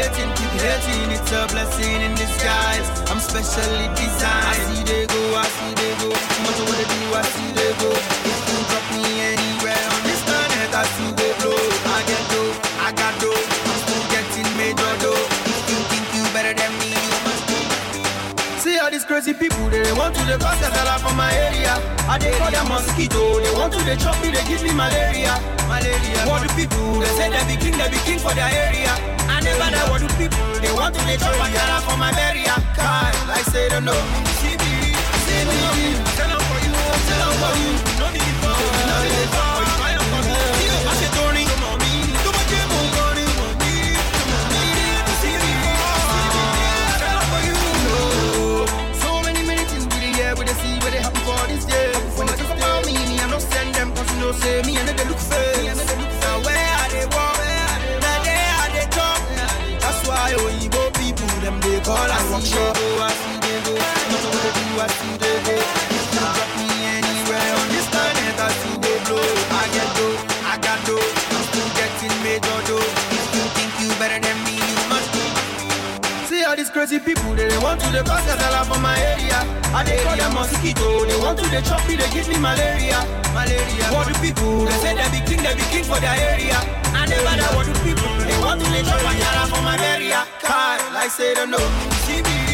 hating, keep hating. It's a blessing in disguise. I'm specially designed. I see they go. No matter what they do, I see they go. If you drop me anywhere on this planet, I see they blow. I get dough, I got dough. I'm still getting major dough. If you think you better than me, you must be. See all these crazy people, they want to the cause that are from my area. I they call them mosquito. They want to the chop me, they give me malaria. What do people? They say they be king for their area. I never know what do people. They want to the chop my cara for my area. I say don't know. See me. Tell them for you. No need for you. No need for you. I say Tony. Do my game on Tony. See me. Tell them for you. So many things we the air, we the see where they happen for this day. When they talk about me, I don't send them cause you know say me and they look fake. Now where are they walk? Now they are they talk. That's why Oyibo people them they call us. I see they go. No matter what they do, I see they go. If you drop me anywhere on this planet, I see they blow. I get dough, I got dough. I'm still getting major dough. If you think you better than me, you must be. See all these crazy people, they want to the cause that are from my area. I they call them mosquito. They want to the chop me, they give me malaria. What do people? They say they be king for their area. I never know what do people. They want to the chop my cara from my area. I say don't know. See me.